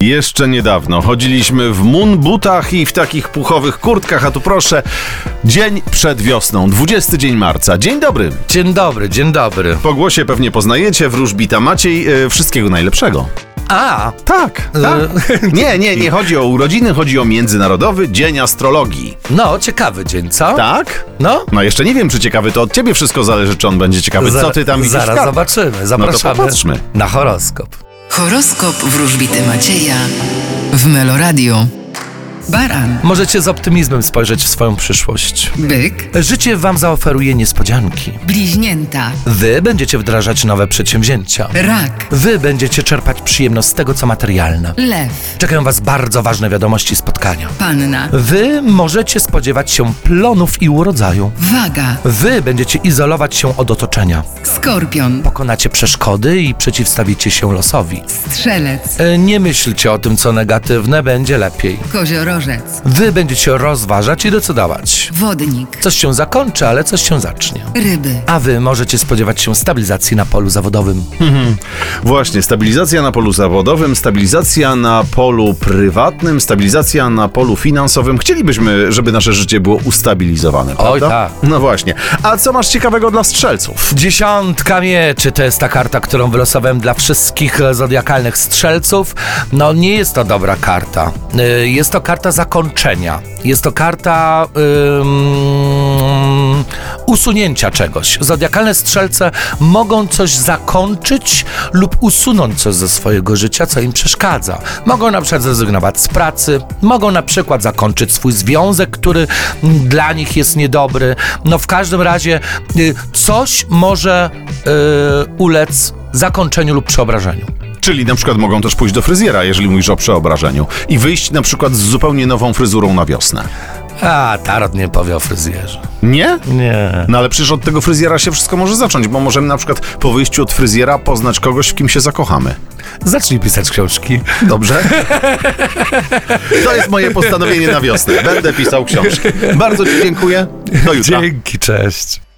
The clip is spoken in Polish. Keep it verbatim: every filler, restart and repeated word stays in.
Jeszcze niedawno chodziliśmy w moonbutach i w takich puchowych kurtkach, a tu proszę, dzień przed wiosną, dwudziesty dzień marca. Dzień dobry. Dzień dobry, dzień dobry. Po głosie pewnie poznajecie, wróżbita Maciej, e, wszystkiego najlepszego. A, Tak, tak. Nie, nie, nie chodzi o urodziny, chodzi o Międzynarodowy Dzień Astrologii. no ciekawy dzień, co? Tak? No, No jeszcze nie wiem, czy ciekawy, to od ciebie wszystko zależy, czy on będzie ciekawy. Co ty tam widzisz? Zaraz w zobaczymy, zapraszamy popatrzmy. na horoskop. Horoskop wróżbity Macieja w Meloradio. Baran, Możecie z optymizmem spojrzeć w swoją przyszłość. byk, Życie wam zaoferuje niespodzianki. bliźnięta, Wy będziecie wdrażać nowe przedsięwzięcia. rak, Wy będziecie czerpać przyjemność z tego, co materialne. lew, Czekają was bardzo ważne wiadomości i spotkania. panna, Wy możecie spodziewać się plonów i urodzaju. waga, Wy będziecie izolować się od otoczenia. skorpion, Pokonacie przeszkody i przeciwstawicie się losowi. strzelec, E, Nie myślcie o tym, co negatywne, będzie lepiej. koziorożec, Wy będziecie rozważać i decydować. wodnik, Coś się zakończy, ale coś się zacznie. ryby, A wy możecie spodziewać się stabilizacji na polu zawodowym. Właśnie, stabilizacja na polu zawodowym, stabilizacja na polu prywatnym, stabilizacja na polu finansowym. Chcielibyśmy, żeby nasze życie było ustabilizowane, Oj, prawda? tak. No właśnie. A co masz ciekawego dla strzelców? Dziesiątka mieczy to jest ta karta, którą wylosowałem dla wszystkich zodiakalnych strzelców. No nie jest to dobra karta. Y, Jest to karta zakończenia. Jest to karta ym, usunięcia czegoś. Zodiakalne strzelce mogą coś zakończyć lub usunąć coś ze swojego życia, co im przeszkadza. Mogą na przykład zrezygnować z pracy, mogą na przykład zakończyć swój związek, który mm, dla nich jest niedobry. No w każdym razie y, coś może y, ulec zakończeniu lub przeobrażeniu. Czyli na przykład mogą też pójść do fryzjera, jeżeli mówisz o przeobrażeniu, i wyjść na przykład z zupełnie nową fryzurą na wiosnę. A, tarot nie powie o fryzjerze. Nie? Nie. No ale przecież od tego fryzjera się wszystko może zacząć, bo możemy na przykład po wyjściu od fryzjera poznać kogoś, w kim się zakochamy. Zacznij pisać książki. Dobrze? To jest moje postanowienie na wiosnę. Będę pisał książki. Bardzo ci dziękuję. Do jutra. Dzięki, cześć.